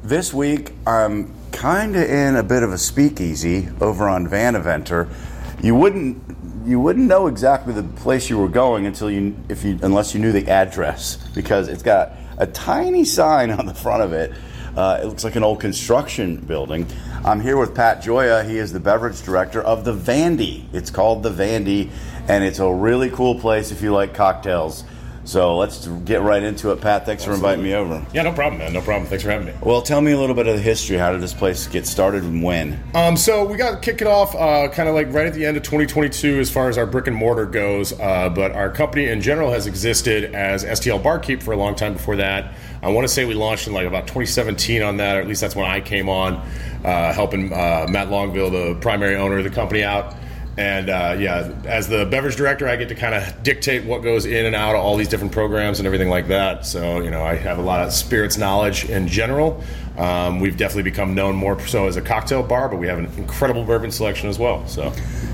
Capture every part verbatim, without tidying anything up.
this week I'm kind of in a bit of a speakeasy over on Van Eventer. You wouldn't you wouldn't know exactly the place you were going until you if you unless you knew the address, because it's got a tiny sign on the front of it. Uh, it looks like an old construction building. I'm here with Pat Gioia. He is the beverage director of the Vandy. It's called the Vandy, and it's a really cool place if you like cocktails. So let's get right into it. Pat, thanks Absolutely. for inviting me over. Yeah, no problem, man. No problem. Thanks for having me. Well, tell me a little bit of the history. How did this place get started and when? Um, so we got kicked it off uh, kind of like right at the end of twenty twenty-two as far as our brick and mortar goes. Uh, but our company in general has existed as S T L Barkeep for a long time before that. I want to say we launched in like about twenty seventeen on that, or at least that's when I came on, uh, helping uh, Matt Longville, the primary owner of the company, out. And, uh, yeah, as the beverage director, I get to kind of dictate what goes in and out of all these different programs and everything like that. So, you know, I have a lot of spirits knowledge in general. Um, we've definitely become known more so as a cocktail bar, but we have an incredible bourbon selection as well. So,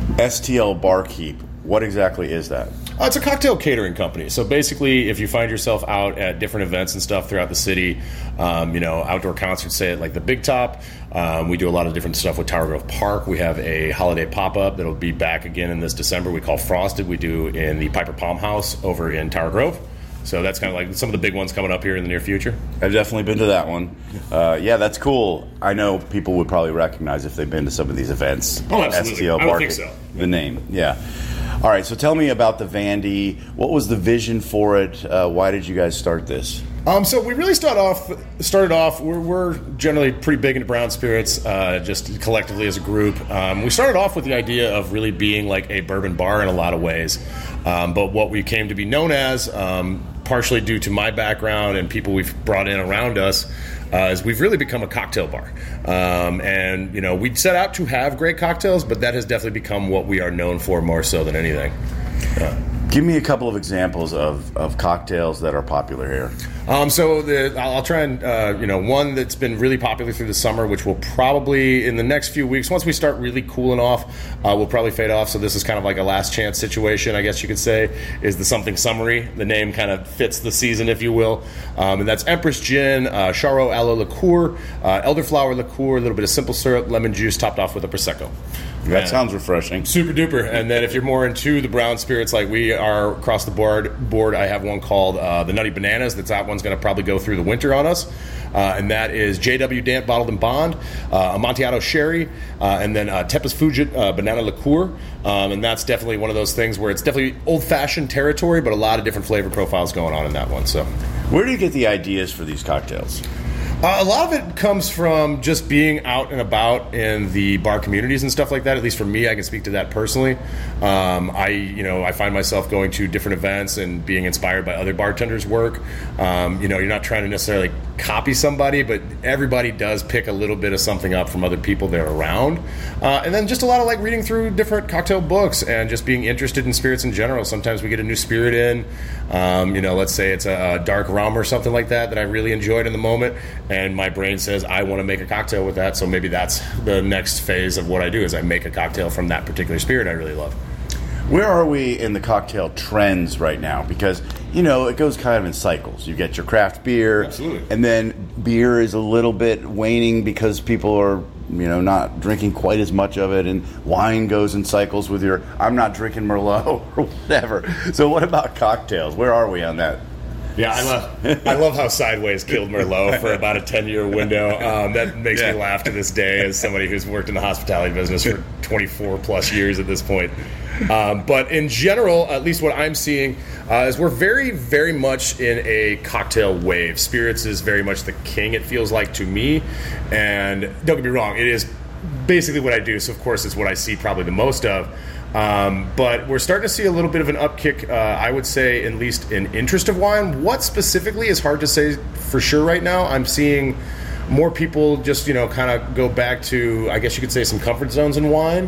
S T L Barkeep, what exactly is that? Uh, it's a cocktail catering company. So basically, if you find yourself out at different events and stuff throughout the city, um, you know, outdoor concerts, say at like the Big Top, um, we do a lot of different stuff with Tower Grove Park. We have a holiday pop-up that'll be back again in this December. We call Frosted. We do in the Piper Palm House over in Tower Grove. So that's kind of like some of the big ones coming up here in the near future. I've definitely been to that one. Uh, yeah, that's cool. I know people would probably recognize if they've been to some of these events. Oh, absolutely. S T L I would think so. The name, yeah. All right, so tell me about the Vandy. What was the vision for it? Uh, why did you guys start this? Um, so we really start off, started off, we're, we're generally pretty big into brown spirits, uh, just collectively as a group. Um, we started off with the idea of really being like a bourbon bar in a lot of ways. Um, but what we came to be known as, um, partially due to my background and people we've brought in around us, Uh, is we've really become a cocktail bar. Um, and, you know, we set out to have great cocktails, but that has definitely become what we are known for more so than anything. Uh, Give me a couple of examples of, of cocktails that are popular here. Um, so the, I'll, I'll try and, uh, you know, one that's been really popular through the summer, which will probably, in the next few weeks, once we start really cooling off, uh, will probably fade off. So this is kind of like a last chance situation, I guess you could say, is the Something Summery. The name kind of fits the season, if you will. Um, and that's Empress Gin, uh, Charo Aloe Liqueur, uh, Elderflower Liqueur, a little bit of simple syrup, lemon juice, topped off with a Prosecco. That And sounds refreshing. Super duper. And then if you're more into the brown spirits like we are across the board, board I have one called uh, the Nutty Bananas. That's that one's going to probably go through the winter on us. Uh, and that is J W Dant Bottled and Bond, uh, Amontillado Sherry, uh, and then uh, Tepes Fugit uh, Banana Liqueur. Um, and that's definitely one of those things where it's definitely old-fashioned territory, but a lot of different flavor profiles going on in that one. So, where do you get the ideas for these cocktails? Uh, a lot of it comes from just being out and about in the bar communities and stuff like that. At least for me, I can speak to that personally. Um, I, you know, I find myself going to different events and being inspired by other bartenders' work. Um, you know, you're not trying to necessarily copy somebody, but everybody does pick a little bit of something up from other people they're around. Uh, and then just a lot of like reading through different cocktail books and just being interested in spirits in general. Sometimes we get a new spirit in. Um, you know, let's say it's a, a dark rum or something like that that I really enjoyed in the moment. And my brain says, I want to make a cocktail with that. So maybe that's the next phase of what I do is I make a cocktail from that particular spirit I really love. Where are we in the cocktail trends right now? Because, you know, it goes kind of in cycles. You get your craft beer. Absolutely. And then beer is a little bit waning because people are, you know, not drinking quite as much of it. And wine goes in cycles with your, I'm not drinking Merlot or whatever. So what about cocktails? Where are we on that? Yeah, I love I love how Sideways killed Merlot for about a ten-year window. Um, that makes yeah. me laugh to this day as somebody who's worked in the hospitality business for twenty-four plus years at this point. Um, but in general, at least what I'm seeing, uh, is we're very, very much in a cocktail wave. Spirits is very much the king, it feels like to me. And don't get me wrong, it is basically what I do, so of course it's what I see probably the most of. Um, but we're starting to see a little bit of an upkick, uh, I would say, at least in interest of wine. What specifically is hard to say for sure right now. I'm seeing more people just, you know, kind of go back to, I guess you could say, some comfort zones in wine.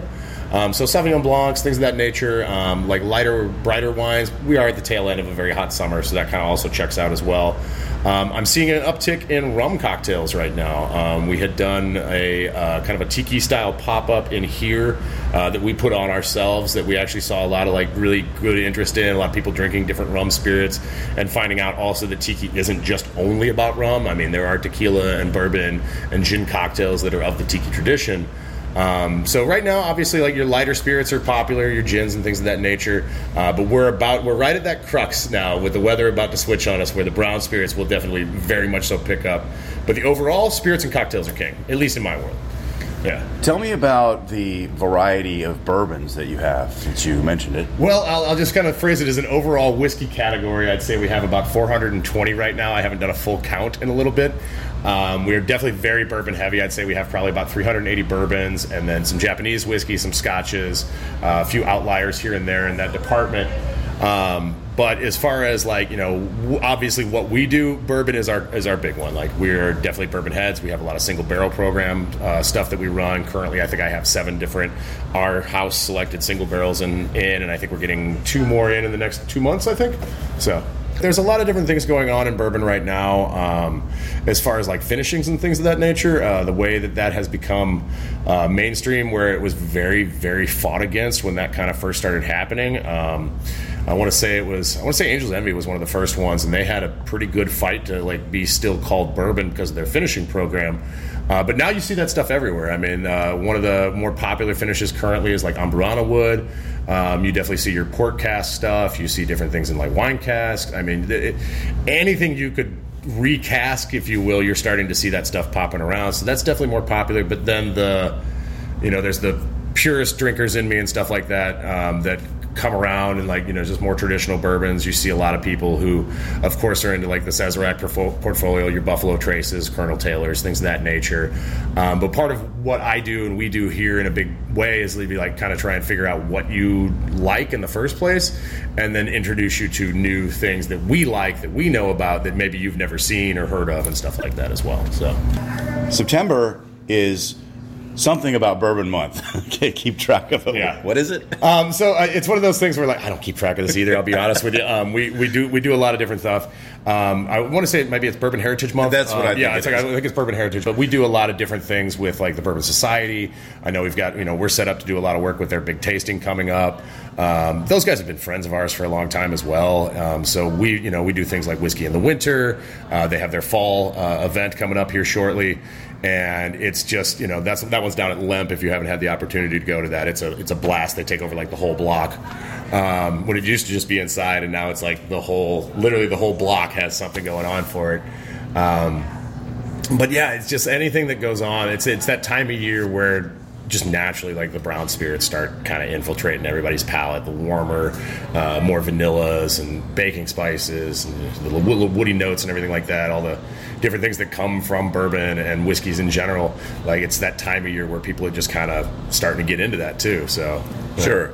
Um, so Sauvignon Blancs, things of that nature, um, like lighter, brighter wines. We are at the tail end of a very hot summer, so that kind of also checks out as well. Um, I'm seeing an uptick in rum cocktails right now. Um, we had done a uh, kind of a tiki-style pop-up in here uh, that we put on ourselves that we actually saw a lot of like really good interest in, a lot of people drinking different rum spirits and finding out also that tiki isn't just only about rum. I mean, there are tequila and bourbon and gin cocktails that are of the tiki tradition. Um, so right now, obviously, like your lighter spirits are popular, your gins and things of that nature. Uh, but we're about we're right at that crux now with the weather about to switch on us, where the brown spirits will definitely very much so pick up. But the overall spirits and cocktails are king, at least in my world. Yeah. Tell me about the variety of bourbons that you have, since you mentioned it. Well, I'll, I'll just kind of phrase it as an overall whiskey category. I'd say we have about four hundred twenty right now. I haven't done a full count in a little bit. Um, we're definitely very bourbon heavy. I'd say we have probably about three hundred eighty bourbons and then some Japanese whiskey, some scotches, uh, a few outliers here and there in that department. Um, but as far as like, you know, w- obviously what we do, bourbon is our is our big one. Like we're definitely bourbon heads. We have a lot of single barrel program uh, stuff that we run. Currently, I think I have seven different our house selected single barrels in, in, and I think we're getting two more in in the next two months, I think. So there's a lot of different things going on in bourbon right now, um, as far as like finishings and things of that nature. Uh, the way that that has become uh, mainstream, where it was very, very fought against when that kind of first started happening. Um, I want to say it was. I want to say Angel's Envy was one of the first ones, and they had a pretty good fight to like be still called bourbon because of their finishing program. Uh, but now you see that stuff everywhere. I mean, uh, one of the more popular finishes currently is like Amburana wood. Um, you definitely see your port cask stuff. You see different things in like wine cask. I mean, it, anything you could recask, if you will, you're starting to see that stuff popping around. So that's definitely more popular. But then the, you know, there's the purist drinkers in me and stuff like that um, that come around and like, you know, just more traditional bourbons. You see a lot of people who, of course, are into like the Sazerac portfolio, your Buffalo Traces, Colonel Taylors, things of that nature. Um, but part of what I do and we do here in a big way is we like kind of try and figure out what you like in the first place and then introduce you to new things that we like, that we know about, that maybe you've never seen or heard of and stuff like that as well. So September is something about Bourbon Month. Can't keep track of it. Yeah. What is it? Um, so uh, it's one of those things where like I don't keep track of this either. I'll be honest with you. Um, we we do we do a lot of different stuff. Um, I want to say maybe it's Bourbon Heritage Month. That's what uh, I think. Yeah, it it's like, I think it's Bourbon Heritage, but we do a lot of different things with like the Bourbon Society. I know we've got you know we're set up to do a lot of work with their big tasting coming up. Um, those guys have been friends of ours for a long time as well. Um, so we you know we do things like Whiskey in the Winter. Uh, they have their fall uh, event coming up here shortly. And it's just, you know, that's that one's down at Lemp. If you haven't had the opportunity to go to that, it's a it's a blast. They take over like the whole block. Um, when it used to just be inside, and now it's like the whole, literally the whole block has something going on for it. Um, but yeah, it's just anything that goes on. It's it's that time of year where just naturally like the brown spirits start kind of infiltrating everybody's palate. The warmer, uh, more vanillas and baking spices and the little woody notes and everything like that. All the different things that come from bourbon and whiskeys in general. Like it's that time of year where people are just kind of starting to get into that too. So yeah. Sure.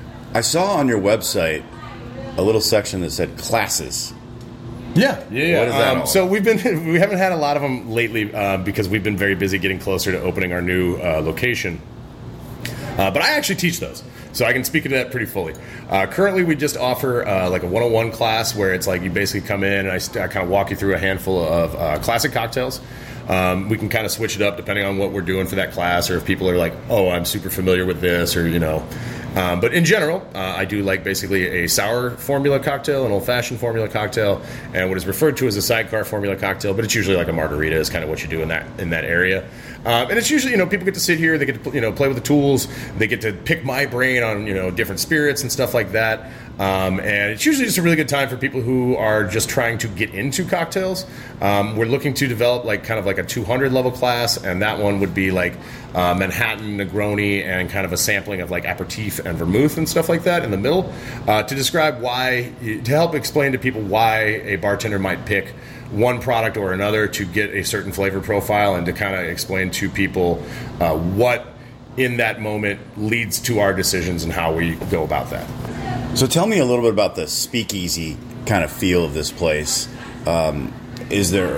I saw on your website a little section that said classes. Yeah, yeah, yeah. What is that um, all? So we've been we haven't had a lot of them lately uh, because we've been very busy getting closer to opening our new uh, location. Uh, but I actually teach those, so I can speak to that pretty fully. Uh, currently, we just offer uh, like a one oh one class where it's like you basically come in and I, st- I kind of walk you through a handful of uh, classic cocktails. Um, we can kind of switch it up depending on what we're doing for that class, or if people are like, oh, I'm super familiar with this, or, you know. Um, but in general, uh, I do like basically a sour formula cocktail, an old-fashioned formula cocktail, and what is referred to as a sidecar formula cocktail, but it's usually like a margarita is kind of what you do in that in that area. Um, and it's usually, you know, people get to sit here, they get to, you know, play with the tools, they get to pick my brain on, you know, different spirits and stuff like that. Um, and it's usually just a really good time for people who are just trying to get into cocktails. Um, we're looking to develop like kind of like a two hundred level class, and that one would be like uh, Manhattan, Negroni, and kind of a sampling of like aperitif and vermouth and stuff like that in the middle uh, to describe why, to help explain to people why a bartender might pick one product or another to get a certain flavor profile, and to kind of explain to people uh, what in that moment leads to our decisions and how we go about that. So tell me a little bit about the speakeasy kind of feel of this place. Um, is there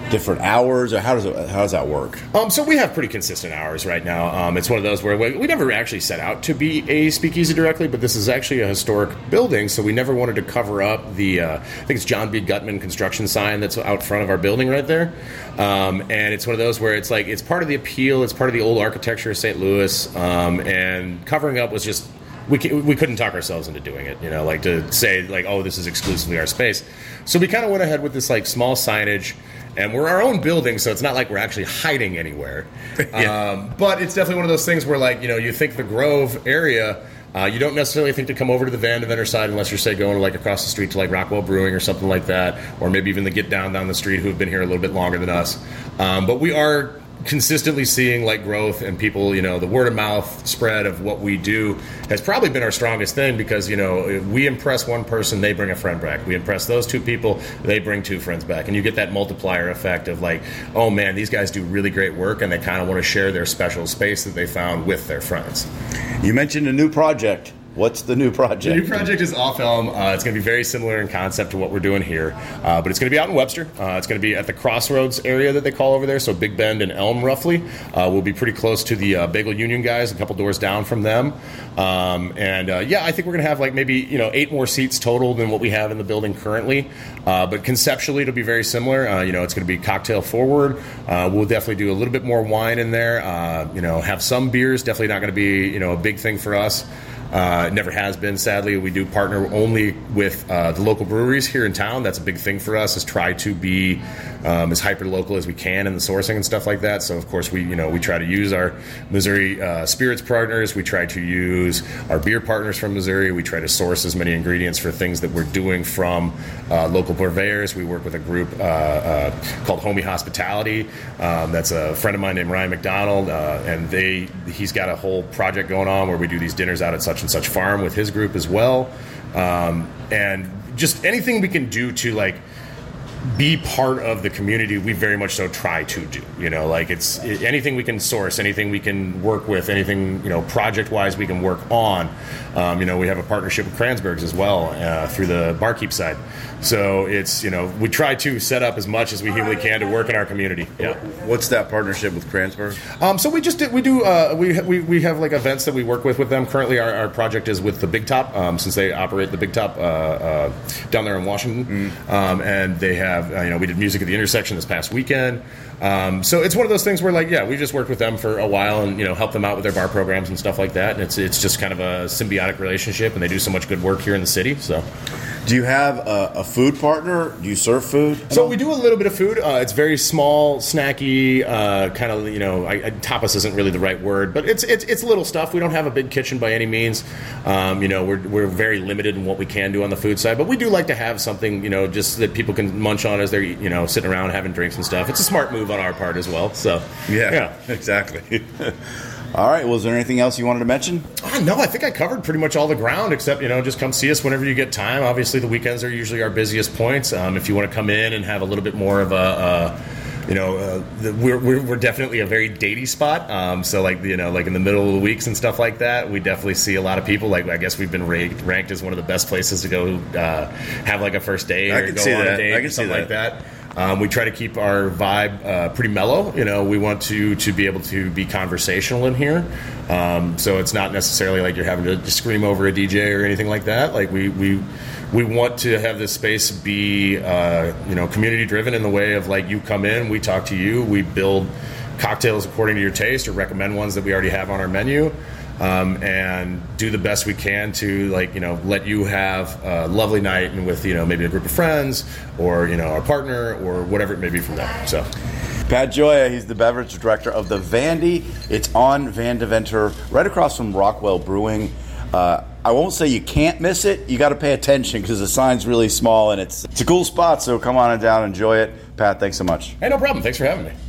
different hours, or how does it, how does that work? Um, so we have pretty consistent hours right now. Um, it's one of those where we, we never actually set out to be a speakeasy directly, but this is actually a historic building, so we never wanted to cover up the, uh, I think it's John B. Gutman construction sign that's out front of our building right there. Um, and it's one of those where it's like, it's part of the appeal, it's part of the old architecture of Saint Louis, um, and covering up was just, we we couldn't talk ourselves into doing it, you know, like to say like, oh, this is exclusively our space. So we kind of went ahead with this like small signage. And we're our own building, so it's not like we're actually hiding anywhere. yeah. um, but it's definitely one of those things where, like, you know, you think the Grove area, uh, you don't necessarily think to come over to the Van Deventer side unless you're, say, going like across the street to like Rockwell Brewing or something like that, or maybe even the Get Down down the street who have been here a little bit longer than us. Um, but we are consistently seeing like growth and people, you know, the word of mouth spread of what we do has probably been our strongest thing because, you know, we impress one person, they bring a friend back. We impress those two people, they bring two friends back. And you get that multiplier effect of like, oh man, these guys do really great work and they kind of want to share their special space that they found with their friends. You mentioned a new project. What's the new project? The new project is Off Elm. Uh, it's going to be very similar in concept to what we're doing here, uh, but it's going to be out in Webster. Uh, it's going to be at the crossroads area that they call over there, so Big Bend and Elm, roughly. Uh, we'll be pretty close to the uh, Bagel Union guys, a couple doors down from them. Um, and uh, yeah, I think we're going to have like maybe you know eight more seats total than what we have in the building currently. Uh, but conceptually, it'll be very similar. Uh, you know, it's going to be cocktail forward. Uh, we'll definitely do a little bit more wine in there. Uh, you know, have some beers. Definitely not going to be you know a big thing for us. Uh, it never has been, sadly. We do partner only with uh, the local breweries here in town. That's a big thing for us, is try to be um, as hyper-local as we can in the sourcing and stuff like that. So, of course, we you know we try to use our Missouri uh, spirits partners. We try to use our beer partners from Missouri. We try to source as many ingredients for things that we're doing from uh, local purveyors. We work with a group uh, uh, called Homie Hospitality. Um, that's a friend of mine named Ryan McDonald, uh, and they he's got a whole project going on where we do these dinners out at such and such farm with his group as well, um, and just anything we can do to like be part of the community, we very much so try to do. You know, like it's it, anything we can source, anything we can work with, anything you know project-wise we can work on. Um, you know, we have a partnership with Kranzberg's as well uh, through the barkeep side. So it's you know we try to set up as much as we humanly can to work in our community. Yeah. What's that partnership with Kranzberg? Um, so we just did, we do uh, we we we have like events that we work with with them. Currently, our, our project is with the Big Top, um, since they operate the Big Top uh, uh, down there in Washington, mm. um, and they have. Uh, you know, we did music at the intersection this past weekend. Um, so it's one of those things where, like, yeah, we just worked with them for a while and, you know, helped them out with their bar programs and stuff like that. And it's it's just kind of a symbiotic relationship, and they do so much good work here in the city. So, do you have a, a food partner? Do you serve food? So we do a little bit of food. Uh, it's very small, snacky, uh, kind of, you know, I, I, tapas isn't really the right word, but it's it's it's little stuff. We don't have a big kitchen by any means. Um, you know, we're we're very limited in what we can do on the food side, but we do like to have something, you know, just that people can munch on as they're, you know, sitting around having drinks and stuff. It's a smart move on our part as well. So yeah, yeah. Exactly. All right. Well, is there anything else you wanted to mention? Uh, no, I think I covered pretty much all the ground, except, you know, just come see us whenever you get time. Obviously, the weekends are usually our busiest points. Um, if you want to come in and have a little bit more of a, uh, you know, uh, the, we're, we're we're definitely a very datey spot. Um, so, like, you know, like in the middle of the weeks and stuff like that, we definitely see a lot of people. Like, I guess we've been ranked, ranked as one of the best places to go uh, have like a first date I or can go see on that. a date I can or something see like that. Um, we try to keep our vibe uh, pretty mellow. You know, we want to to be able to be conversational in here. Um, so it's not necessarily like you're having to just scream over a D J or anything like that. Like we we we want to have this space be uh, you know community driven in the way of like you come in, we talk to you, we build cocktails according to your taste or recommend ones that we already have on our menu. Um, and do the best we can to, like, you know, let you have a lovely night and with, you know, maybe a group of friends or, you know, our partner or whatever it may be from there. So, Pat Gioia, he's the beverage director of the Vandy. It's on Van Deventer, right across from Rockwell Brewing. Uh, I won't say you can't miss it. You got to pay attention because the sign's really small and it's it's a cool spot. So come on down, enjoy it. Pat, thanks so much. Hey, no problem. Thanks for having me.